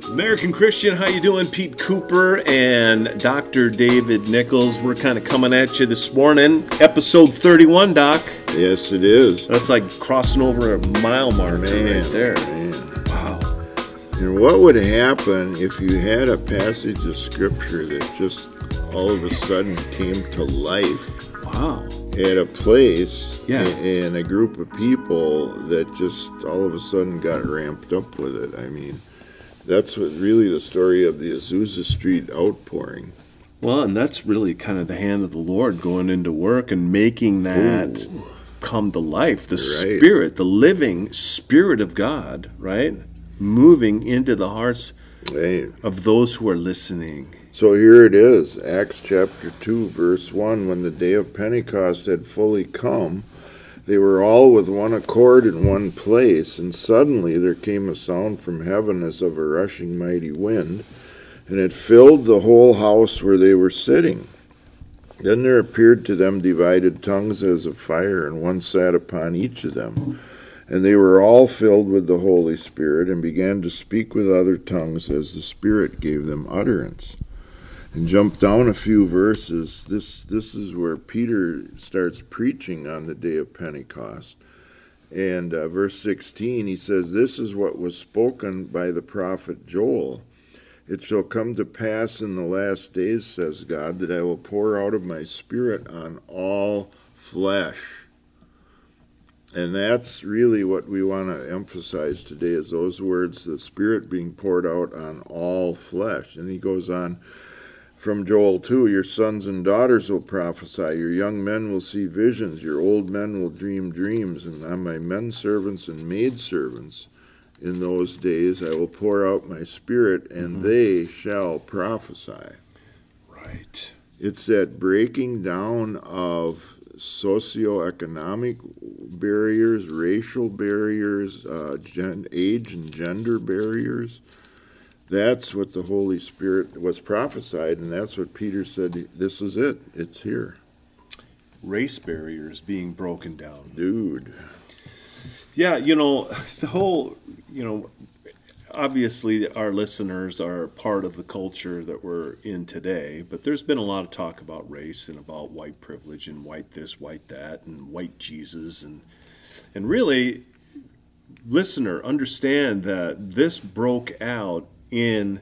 American Christian, how you doing? Pete Cooper and Dr. David Nichols. We're kind of coming at you this morning. Episode 31, Doc. Yes, it is. That's like crossing over a mile marker right there. Man. Wow. And what would happen if you had a passage of Scripture that just all of a sudden came to life? Wow. At a place Yeah. and a group of people that just all of a sudden got ramped up with it. I mean, that's what really the story of the Azusa Street outpouring. Well, and that's really kind of the hand of the Lord going into work and making that come to life. The Spirit, the living Spirit of God, right? Moving into the hearts Right. of those who are listening. So here it is, Acts chapter 2, verse 1. When the day of Pentecost had fully come, they were all with one accord in one place, and suddenly there came a sound from heaven as of a rushing mighty wind, and it filled the whole house where they were sitting. Then there appeared to them divided tongues as of fire, and one sat upon each of them. And they were all filled with the Holy Spirit, and began to speak with other tongues as the Spirit gave them utterance. And jump down a few verses. This is where Peter starts preaching on the day of Pentecost. And verse 16, he says, "This is what was spoken by the prophet Joel. It shall come to pass in the last days, says God, that I will pour out of my Spirit on all flesh." And that's really what we want to emphasize today, is those words, the Spirit being poured out on all flesh. And he goes on, from Joel 2, "Your sons and daughters will prophesy, your young men will see visions, your old men will dream dreams, and on my men servants and maid servants in those days I will pour out my Spirit, and they shall prophesy." Right. It's that breaking down of socioeconomic barriers, racial barriers, age and gender barriers. That's what the Holy Spirit was prophesied, and that's what Peter said, this is it. It's here. Race barriers being broken down. Dude. Yeah, the whole, obviously our listeners are part of the culture that we're in today, but there's been a lot of talk about race and about white privilege and white this, white that, and white Jesus. And really, listener, understand that this broke out in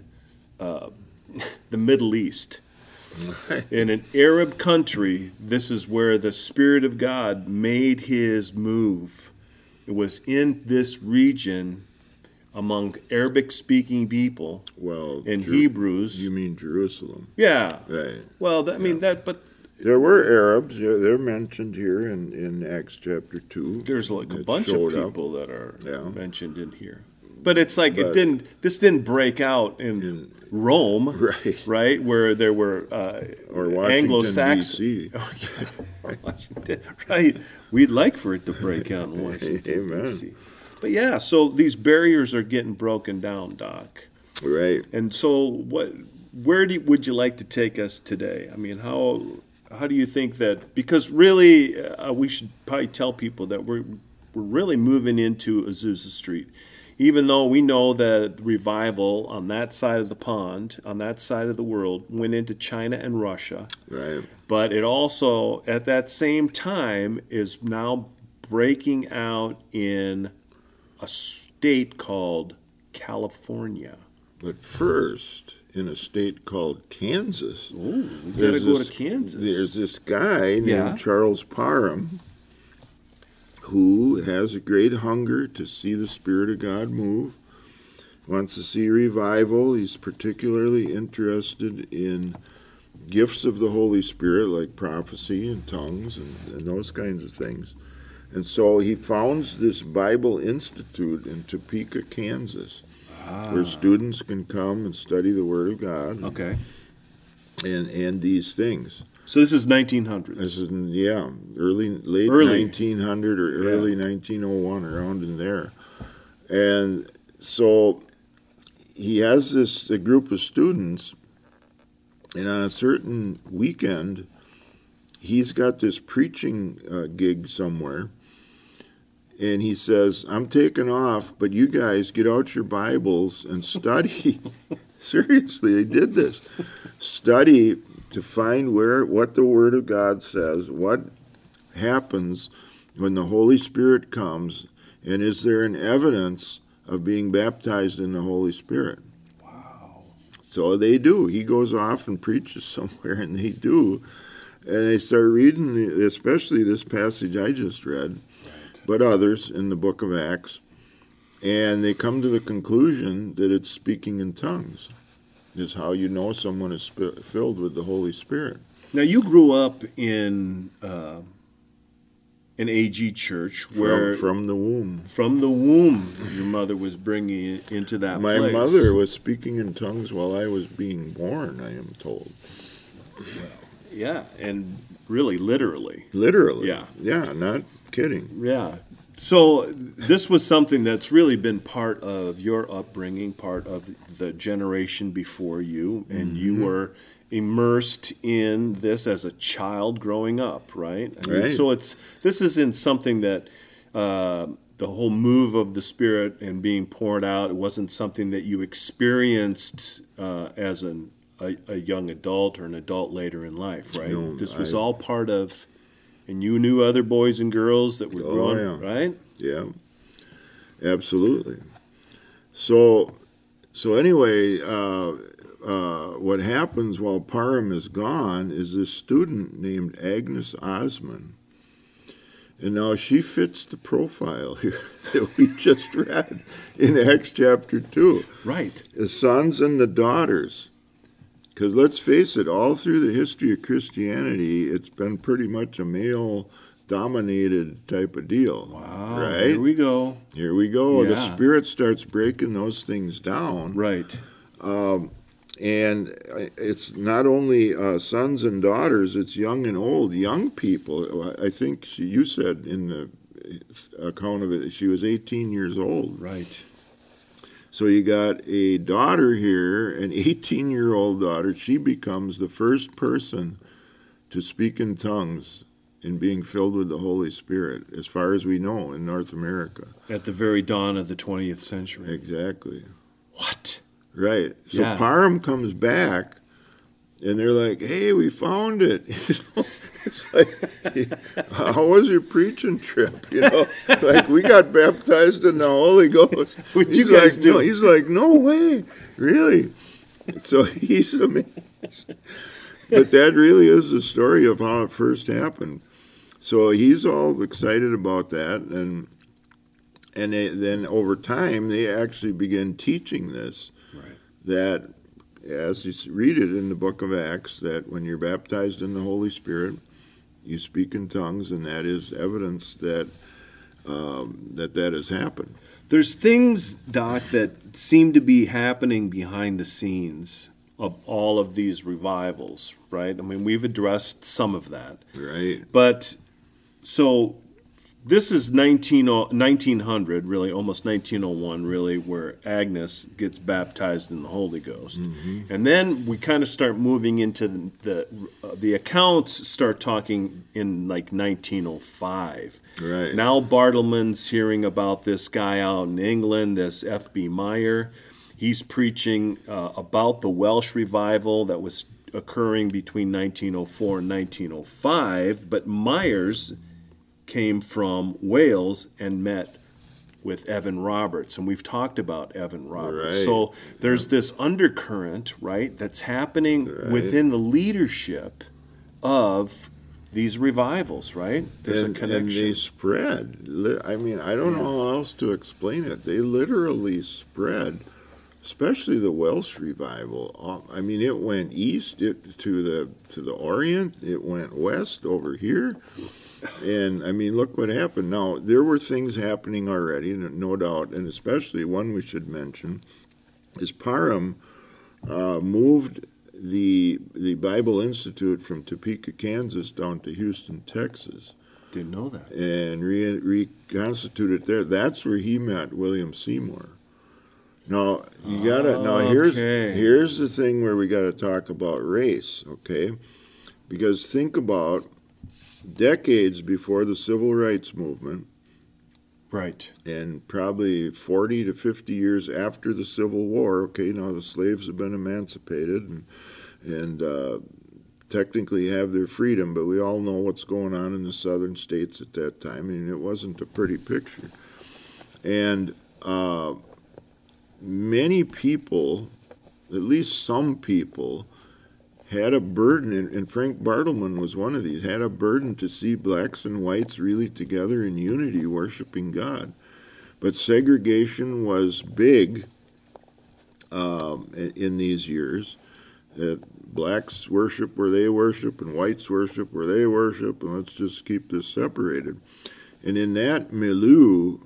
the Middle East. In an Arab country, this is where the Spirit of God made his move. It was in this region among Arabic-speaking people, and Hebrews. You mean Jerusalem? Yeah. Right. Well, but there were Arabs. They're mentioned here in Acts chapter 2. There's like a bunch of people that are mentioned in here. But it's like this didn't break out in Rome, right? Where there were or Anglo-Saxon. Washington, right. We'd like for it to break out in Washington, D.C. But yeah, so these barriers are getting broken down, Doc. Right. And so where would you like to take us today? I mean, how do you think that, because really we should probably tell people that we're really moving into Azusa Street. Even though we know that revival on that side of the pond, on that side of the world, went into China and Russia. Right. But it also, at that same time, is now breaking out in a state called California. But first, in a state called Kansas. Ooh, we got to go to Kansas. There's this guy named Charles Parham, who has a great hunger to see the Spirit of God move, wants to see revival. He's particularly interested in gifts of the Holy Spirit, like prophecy and tongues and those kinds of things. And so he founds this Bible Institute in Topeka, Kansas, where students can come and study the Word of God. Okay. And these things. So this is 1900s. This is, late 1900 or early 1901, around in there. And so he has a group of students, and on a certain weekend, he's got this preaching gig somewhere, and he says, I'm taking off, but you guys get out your Bibles and study. Seriously, they did this. Study to find what the Word of God says, what happens when the Holy Spirit comes, and is there an evidence of being baptized in the Holy Spirit? Wow. So they do. He goes off and preaches somewhere, and they do. And they start reading, especially this passage I just read, but others in the book of Acts, and they come to the conclusion that it's speaking in tongues is how you know someone is filled with the Holy Spirit. Now, you grew up in an AG church where from the womb. From the womb, your mother was bringing you into that My place. mother was speaking in tongues while I was being born, I am told. Yeah, and really, literally. Literally. Yeah. Yeah, not kidding. Yeah. So this was something that's really been part of your upbringing, part of the generation before you, and you were immersed in this as a child growing up, right? I mean, Right. so this isn't something that the whole move of the Spirit and being poured out, it wasn't something that you experienced as a young adult or an adult later in life, right? No, This was all part of, and you knew other boys and girls that were growing, yeah. right? Yeah, absolutely. So anyway, what happens while Parham is gone is this student named Agnes Osman. And now she fits the profile here that we just read in Acts chapter 2. Right. The sons and the daughters. Because let's face it, all through the history of Christianity, it's been pretty much a male-dominated type of deal. Wow. Right? Here we go. Here we go. Yeah. The Spirit starts breaking those things down. Right. And it's not only sons and daughters, it's young and old, young people. I think you said in the account of it, she was 18 years old. Right. So you got a daughter here, an 18-year-old daughter. She becomes the first person to speak in tongues and being filled with the Holy Spirit, as far as we know, in North America. At the very dawn of the 20th century. Exactly. What? Right. So Yeah. Parham comes back, and they're like, hey, we found it. It's like, how was your preaching trip? Like, we got baptized in the Holy Ghost. What'd you guys do? No, he's like, no way, really? So he's amazed. But that really is the story of how it first happened. So he's all excited about that, and then over time, they actually begin teaching this. Right. That, as you read it in the book of Acts, that when you're baptized in the Holy Spirit, you speak in tongues, and that is evidence that that has happened. There's things, Doc, that seem to be happening behind the scenes of all of these revivals, right? I mean, we've addressed some of that. Right. But, so, this is 1900, really, almost 1901, really, where Agnes gets baptized in the Holy Ghost. Mm-hmm. And then we kind of start moving into the accounts start talking in like 1905. Right. Now Bartleman's hearing about this guy out in England, this F.B. Meyer. He's preaching about the Welsh revival that was occurring between 1904 and 1905, but Myers came from Wales and met with Evan Roberts, and we've talked about Evan Roberts. Right. So there's this undercurrent, right, that's happening within the leadership of these revivals, right? There's a connection. And they spread. I mean, I don't know how else to explain it. They literally spread, especially the Welsh revival. I mean, it went east to the Orient. It went west over here. And, I mean, look what happened. Now, there were things happening already, no doubt, and especially one we should mention is Parham moved the Bible Institute from Topeka, Kansas, down to Houston, Texas. Didn't know that. And reconstituted there. That's where he met William Seymour. Now, you gotta, here's the thing where we got to talk about race, okay? Because think about decades before the Civil Rights Movement, Right. And probably 40 to 50 years after the Civil War, okay, now the slaves have been emancipated and technically have their freedom, but we all know what's going on in the southern states at that time. I mean, it wasn't a pretty picture. And many people, at least some people, had a burden, and Frank Bartleman was one of these, had a burden to see blacks and whites really together in unity, worshiping God. But segregation was big in these years. That blacks worship where they worship, and whites worship where they worship, and let's just keep this separated. And in that milieu,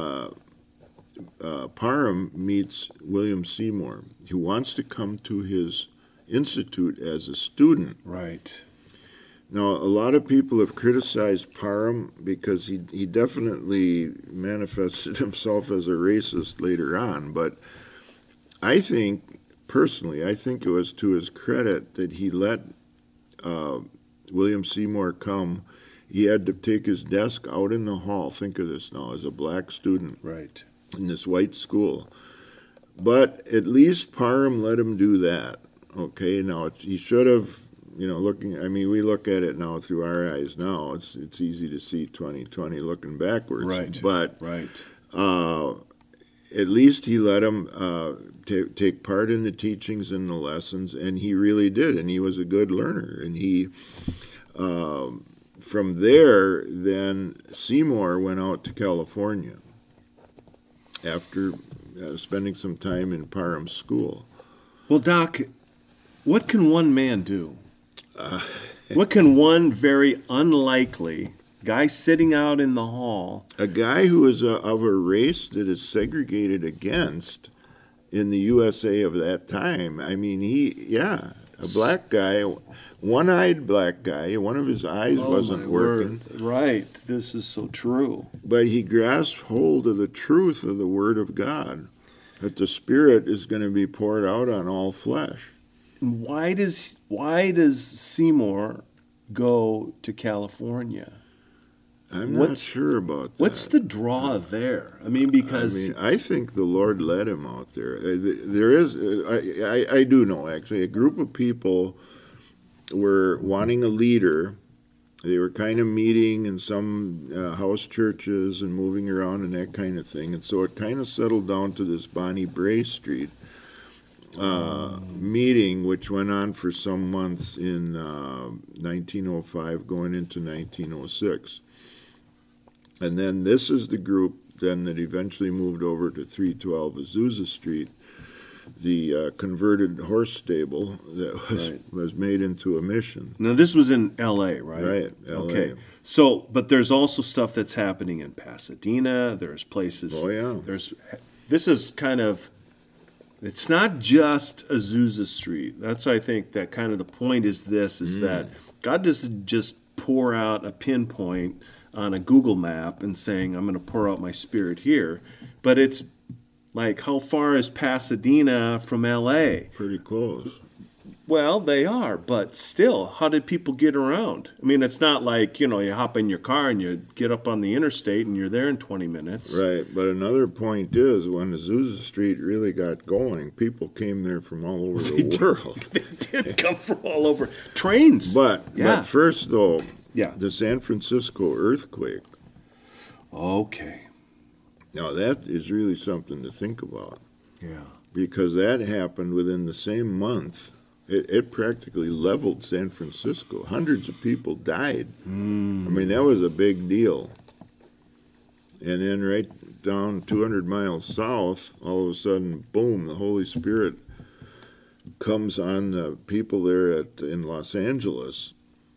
Parham meets William Seymour, who wants to come to his institute as a student. Right. Now, a lot of people have criticized Parham because he definitely manifested himself as a racist later on, but I think, personally, I think it was to his credit that he let William Seymour come. He had to take his desk out in the hall, think of this now, as a black student. Right. In this white school. But at least Parham let him do that. Okay, now he should have, we look at it now through our eyes now. It's easy to see 2020 looking backwards. Right. But right. At least he let him take part in the teachings and the lessons, and he really did, and he was a good learner. And he, from there, then Seymour went out to California after spending some time in Parham's school. Well, Doc, what can one man do? What can one very unlikely guy sitting out in the hall? A guy who is of a race that is segregated against in the USA of that time. I mean, a black guy, one-eyed black guy, one of his eyes wasn't working. Word. Right, this is so true. But he grasped hold of the truth of the Word of God, that the Spirit is going to be poured out on all flesh. Why does Seymour go to California? I'm not sure about that. What's the draw there? I mean, because I think the Lord led him out there. There is, I do know actually, a group of people were wanting a leader. They were kind of meeting in some house churches and moving around and that kind of thing. And so it kind of settled down to this Bonnie Bray Street meeting, which went on for some months in 1905 going into 1906. And then this is the group then that eventually moved over to 312 Azusa Street, the converted horse stable that was made into a mission. Now, this was in L.A., right? Right, L.A. Okay. So, but there's also stuff that's happening in Pasadena. There's places. Oh, yeah. This is kind of, it's not just Azusa Street. That's, I think, that kind of the point is that God doesn't just pour out a pinpoint on a Google map and saying, I'm going to pour out my Spirit here. But it's like, how far is Pasadena from L.A.? Pretty close. Well, they are, but still, how did people get around? I mean, it's not like, you hop in your car and you get up on the interstate and you're there in 20 minutes. Right, but another point is, when Azusa Street really got going, people came there from all over the world. They did come from all over. Trains. But first, though, yeah, the San Francisco earthquake. Okay. Now, that is really something to think about. Yeah. Because that happened within the same month. It practically leveled San Francisco. Hundreds of people died. I mean, that was a big deal. And then right down 200 miles south, all of a sudden, boom, the Holy Spirit comes on the people there in Los Angeles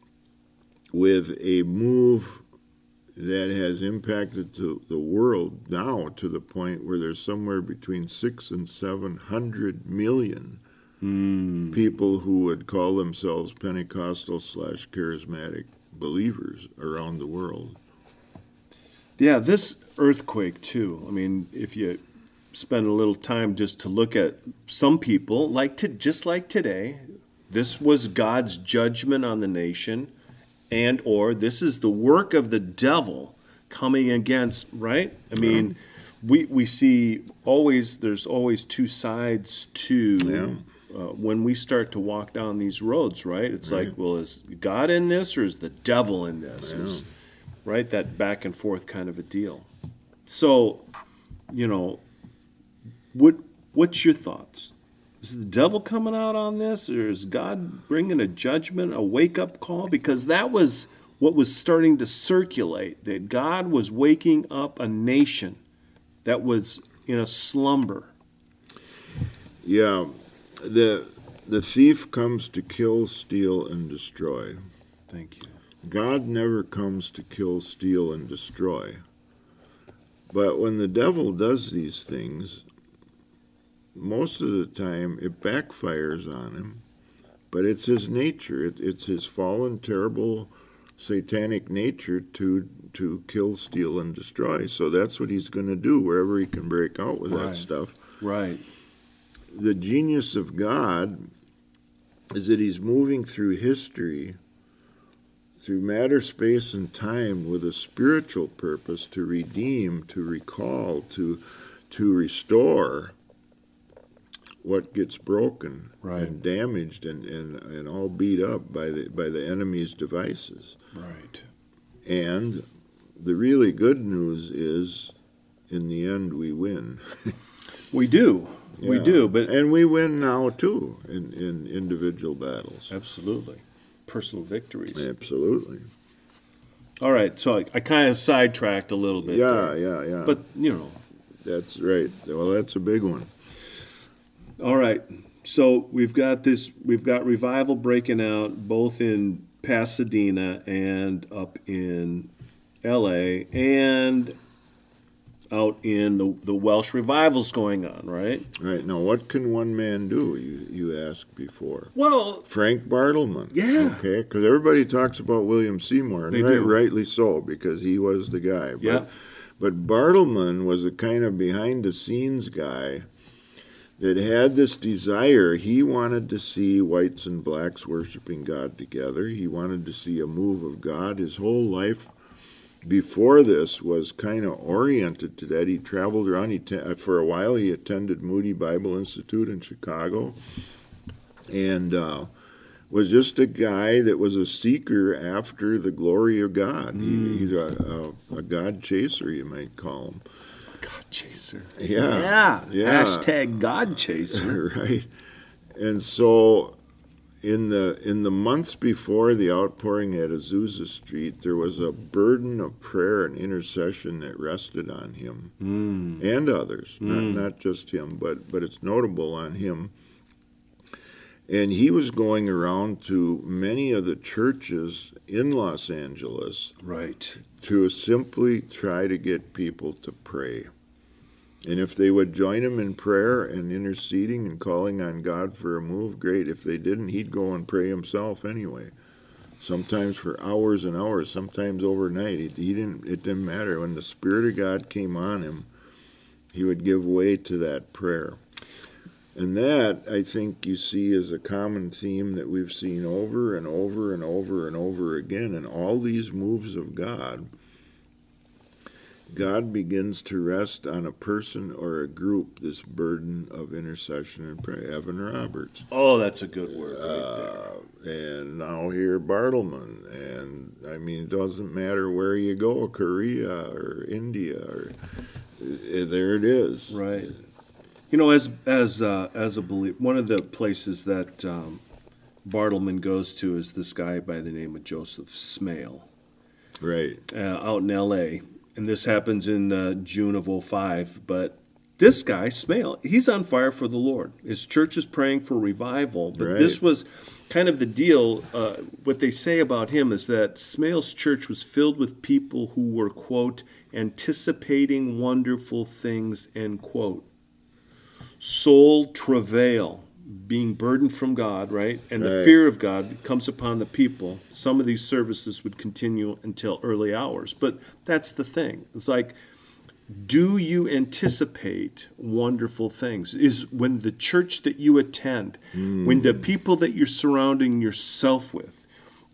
with a move that has impacted the world now to the point where there's somewhere between 600 and 700 million people who would call themselves Pentecostal / charismatic believers around the world. Yeah, this earthquake too. I mean, if you spend a little time just to look at some people, just like today, this was God's judgment on the nation, and or this is the work of the devil coming against, right? I mean, we see there's always two sides to when we start to walk down these roads, right? It's like, well, is God in this or is the devil in this? Right? That back and forth kind of a deal. So, what's your thoughts? Is the devil coming out on this, or is God bringing a judgment, a wake-up call? Because that was what was starting to circulate, that God was waking up a nation that was in a slumber. Yeah, the thief comes to kill, steal, and destroy. Thank you. God never comes to kill, steal, and destroy. But when the devil does these things, most of the time it backfires on him. But it's his nature. It's his fallen, terrible, satanic nature to kill, steal, and destroy. So that's what he's going to do wherever he can break out with that stuff. Right. The genius of God is that he's moving through history, through matter, space, and time with a spiritual purpose to redeem, to recall, to restore what gets broken and damaged and all beat up by the enemy's devices. Right. And the really good news is, in the end, we win. We do. Yeah. We do. And we win now, too, in individual battles. Absolutely. Personal victories. Absolutely. All right. So I kind of sidetracked a little bit. Yeah. But, That's right. Well, that's a big one. All right. So we've got revival breaking out both in Pasadena and up in LA and out in the Welsh revivals going on, right? Right. Now, what can one man do, you asked before? Well, Frank Bartleman. Yeah. Okay, because everybody talks about William Seymour, and they do. Rightly so, because he was the guy. But Bartleman was a kind of behind-the-scenes guy that had this desire. He wanted to see whites and blacks worshiping God together. He wanted to see a move of God. His whole life before this was kind of oriented to that. He traveled around. For a while, he attended Moody Bible Institute in Chicago and was just a guy that was a seeker after the glory of God. He's a God chaser, you might call him. God chaser. Yeah. Hashtag God chaser. Right. And so in the months before the outpouring at Azusa Street, there was a burden of prayer and intercession that rested on him and others, not just him, but it's notable on him. And he was going around to many of the churches in Los Angeles to simply try to get people to pray. And if they would join him in prayer and interceding and calling on God for a move, great. If they didn't, he'd go and pray himself anyway. Sometimes for hours and hours, sometimes overnight. It didn't matter. When the Spirit of God came on him, he would give way to that prayer. And that, I think, you see is a common theme that we've seen over and over and over and over again. In all these moves of God, God begins to rest on a person or a group this burden of intercession and prayer. Evan Roberts. Oh, that's a good word right there. And now here Bartleman. And, I mean, it doesn't matter where you go, Korea or India, or there it is. Right. You know, as a believer, one of the places that Bartleman goes to is this guy by the name of Joseph Smale. Right. Out in L.A., and this happens in June of 2005. But this guy, Smale, he's on fire for the Lord. His church is praying for revival. But this was kind of the deal. What they say about him is that Smale's church was filled with people who were, quote, anticipating wonderful things, end quote. Soul travail, being burdened from God, right? And the fear of God comes upon the people. Some of these services would continue until early hours. But that's the thing. It's like, do you anticipate wonderful things? Is when the church that you attend, when the people that you're surrounding yourself with,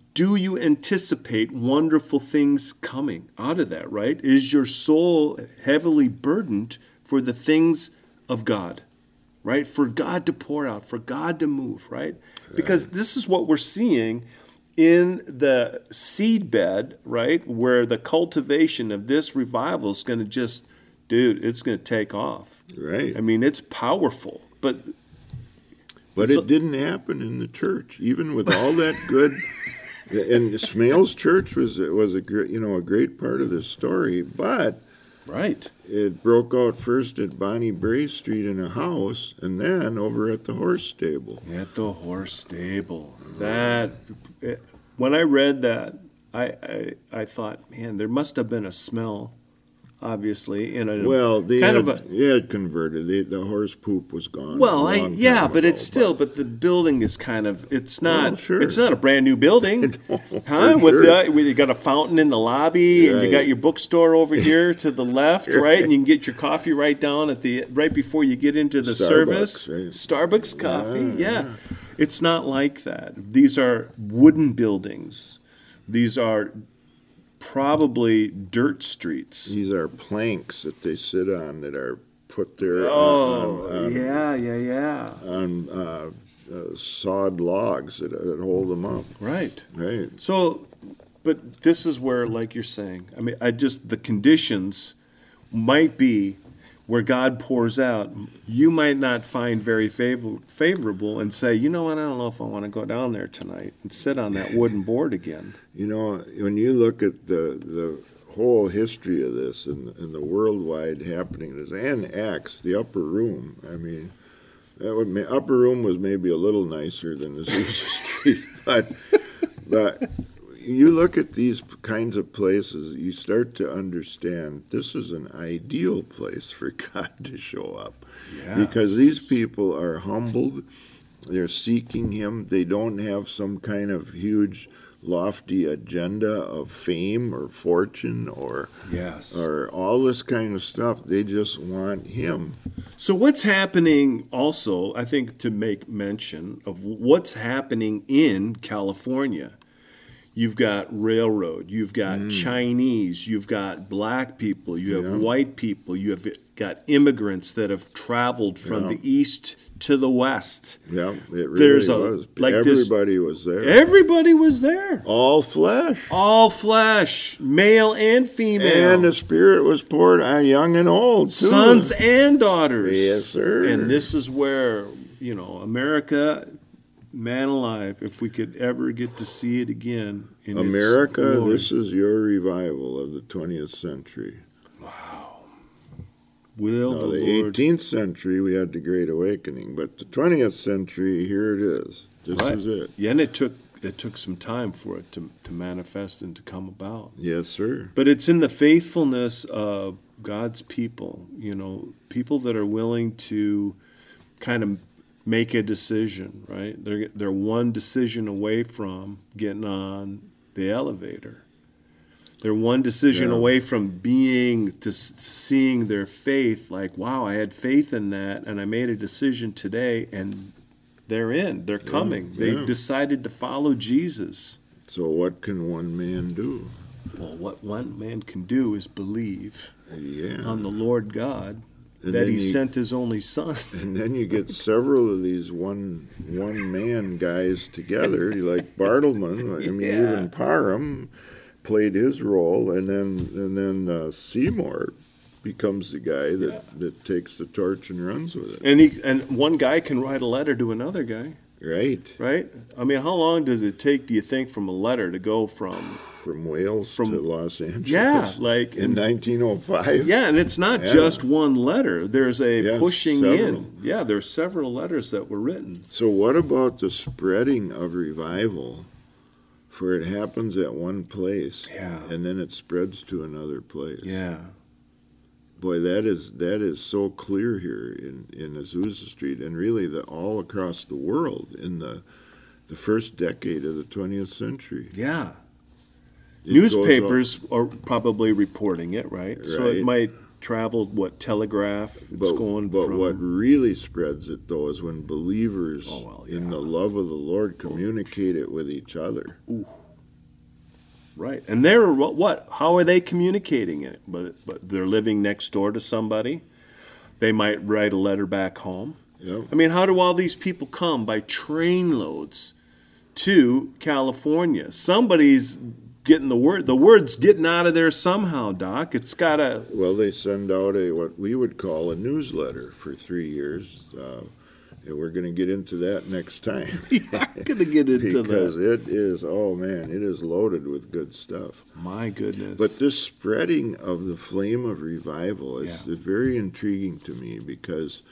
do you anticipate wonderful things coming out of that, right? Is your soul heavily burdened for the things of God, right? For God to pour out, for God to move, right? Because this is what we're seeing in the seed bed, right? Where the cultivation of this revival is going to just, dude, it's going to take off. Right. I mean, it's powerful, but it didn't happen in the church, even with all that good. And Smales Church was a great, a great part of this story, but right, it broke out first at Bonnie Bray Street in a house, and then over at the horse stable. At the horse stable. When I read that, I thought, man, there must have been a smell, obviously, in a they had converted. The horse poop was gone. Well, but it's still, but the building is kind of, it's not, it's not a brand new building, huh? With you got a fountain in the lobby, and you got your bookstore over here to the left, right? And you can get your coffee right down right before you get into the service. Right? Starbucks coffee, yeah. It's not like that. These are wooden buildings. These are probably dirt streets. These are planks that they sit on that are put there on sawed logs that hold them up. Right. Right. So, but this is where, like you're saying, I mean, the conditions might be where God pours out, you might not find very favorable and say, you know what, I don't know if I want to go down there tonight and sit on that wooden board again. When you look at the whole history of this and the worldwide happening, and Acts, the upper room, I mean, upper room was maybe a little nicer than the Street, but you look at these kinds of places, you start to understand this is an ideal place for God to show up. Yes. Because these people are humbled, they're seeking Him, they don't have some kind of huge, lofty agenda of fame or fortune or all this kind of stuff. They just want Him. So what's happening also, I think, to make mention of what's happening in California. You've got railroad, you've got Chinese, you've got black people, you have white people, you have got immigrants that have traveled from the east to the west. Yeah, it really was. Everybody was there. Everybody was there. All flesh. All flesh, male and female. And the Spirit was poured on young and old, too. Sons and daughters. Yes, sir. And this is where, America... Man alive, if we could ever get to see it again. In America, its glory. This is your revival of the 20th century. Wow. Will the Lord... 18th century, we had the Great Awakening, but the 20th century, here it is. This is it. Yeah, and it took some time for it to manifest and to come about. Yes, sir. But it's in the faithfulness of God's people, people that are willing to kind of make a decision, right? They're one decision away from getting on the elevator. They're one decision away from seeing their faith like, wow, I had faith in that, and I made a decision today, and they're in. They're coming. They decided to follow Jesus. So what can one man do? Well, what one man can do is believe on the Lord God. And that He sent His only Son. And then you get several of these one-man guys together, like Bartleman. I mean, even Parham played his role, and then Seymour becomes the guy that takes the torch and runs with it. And one guy can write a letter to another guy. Right? I mean, how long does it take, do you think, from a letter to go from Wales to Los Angeles? Yeah, like in 1905. Yeah, and it's not just one letter. There's a pushing several. In. Yeah, there's several letters that were written. So what about the spreading of revival? For it happens at one place, and then it spreads to another place. Yeah. Boy, that is so clear here in Azusa Street, and really all across the world in the first decade of the 20th century. Yeah. Newspapers are probably reporting it, right? So it might travel, telegraph, But what really spreads it, though, is when believers in the love of the Lord communicate it with each other. Ooh. Right. And they're what? How are they communicating it? But they're living next door to somebody. They might write a letter back home. Yep. I mean, how do all these people come by train loads to California? Somebody's getting the word. The word's getting out of there somehow, Doc. It's got to. Well, they send out what we would call a newsletter for 3 years. And we're going to get into that next time. We are going to get into because that. it is, oh man, it is loaded with good stuff. My goodness. But this spreading of the flame of revival is very intriguing to me because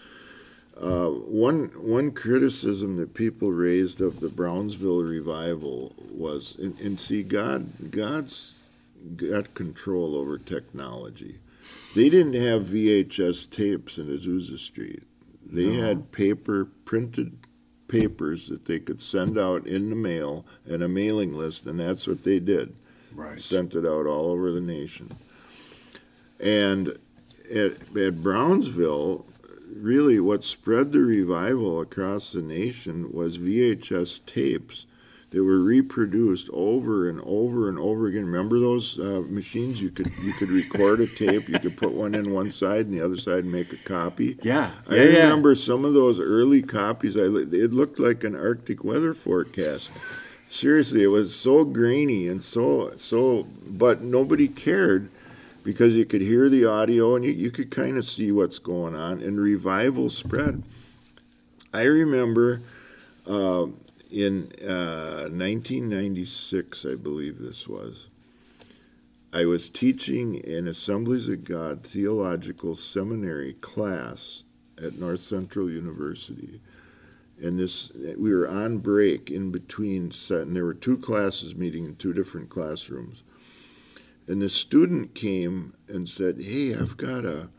one criticism that people raised of the Brownsville revival was, and see, God's got control over technology. They didn't have VHS tapes in Azusa Street. They had printed papers that they could send out in the mail and a mailing list, and that's what they did. Right. Sent it out all over the nation. And at Brownsville, really what spread the revival across the nation was VHS tapes that were reproduced over and over and over again. Remember those machines? You could record a tape. You could put one in one side and the other side and make a copy. Yeah. I remember some of those early copies. It looked like an Arctic weather forecast. Seriously, it was so grainy and so. But nobody cared because you could hear the audio and you could kind of see what's going on. And revival spread. I remember. In 1996, I believe this was, I was teaching an Assemblies of God theological seminary class at North Central University. And we were on break in between, and there were two classes meeting in two different classrooms. And the student came and said, "Hey, I've got a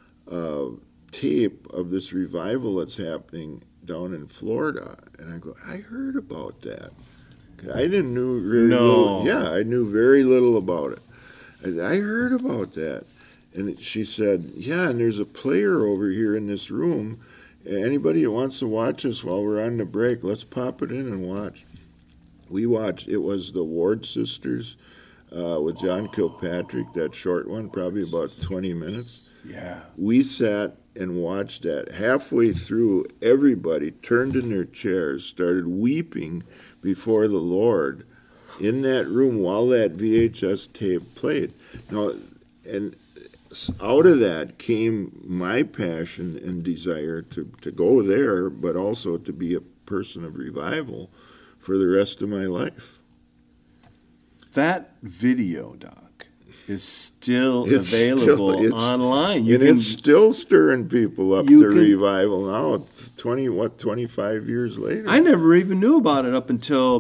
tape of this revival that's happening down in Florida." And I go, "I heard about that." I didn't know very little. Yeah, I knew very little about it. I heard about that. And she said, "Yeah, and there's a player over here in this room. Anybody that wants to watch us while we're on the break, let's pop it in and watch." We watched. It was the Ward Sisters with John Kilpatrick, that short one, probably about 20 minutes. Yeah. We sat and watched that. Halfway through, everybody turned in their chairs, started weeping before the Lord in that room while that VHS tape played. Now, and out of that came my passion and desire to go there, but also to be a person of revival for the rest of my life. That video, Doc, is still available online. It's still stirring people up to revival now, 25 years later. I never even knew about it up until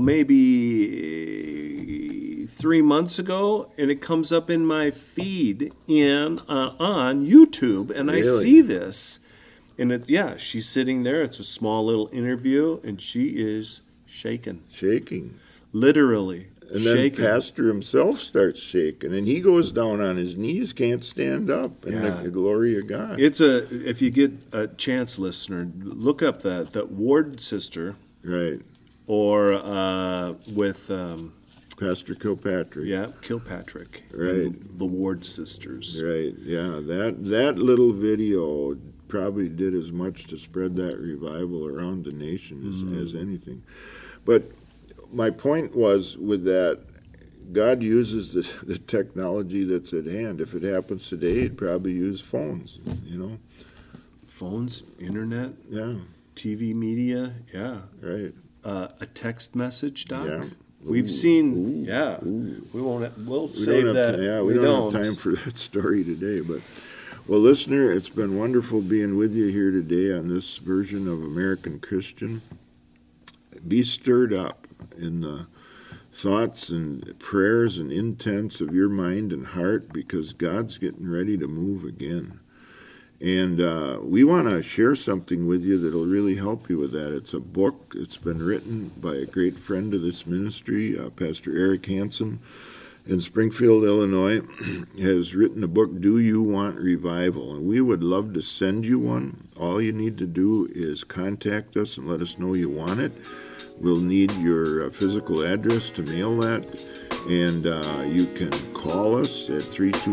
maybe 3 months ago, and it comes up in my feed on YouTube, and Really? I see this. And she's sitting there. It's a small little interview, and she is shaking. Literally. And then shaking. Pastor himself starts shaking, and he goes down on his knees, can't stand up, in the glory of God. If you get a chance, listener, look up that Ward sister, right, or with Pastor Kilpatrick. Yeah, Kilpatrick, right, the Ward sisters. Right, yeah, that little video probably did as much to spread that revival around the nation as anything, but. My point was with that, God uses the technology that's at hand. If it happens today, he'd probably use phones, Phones, internet, TV media, right. A text message, Doc. Yeah. We've seen, we'll save that. We don't have time for that story today, but. Well, listener, it's been wonderful being with you here today on this version of American Christian. Be stirred up in the thoughts and prayers and intents of your mind and heart, because God's getting ready to move again. And we want to share something with you that'll really help you with that. It's a book. It's been written by a great friend of this ministry, Pastor Eric Hansen in Springfield, Illinois, has written a book, Do You Want Revival? And we would love to send you one. All you need to do is contact us and let us know you want it. We'll need your physical address to mail that. And you can call us at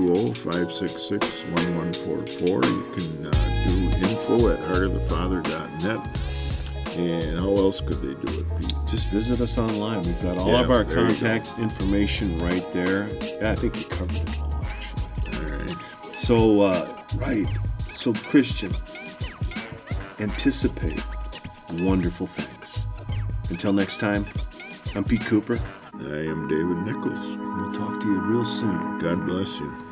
320-566-1144. You can do info@heartofthefather.net. And how else could they do it, Pete? Just visit us online. We've got all of our contact information right there. Yeah, I think you covered it all, actually. All right. So Christian, anticipate wonderful things. Until next time, I'm Pete Cooper. I am David Nichols. We'll talk to you real soon. God bless you.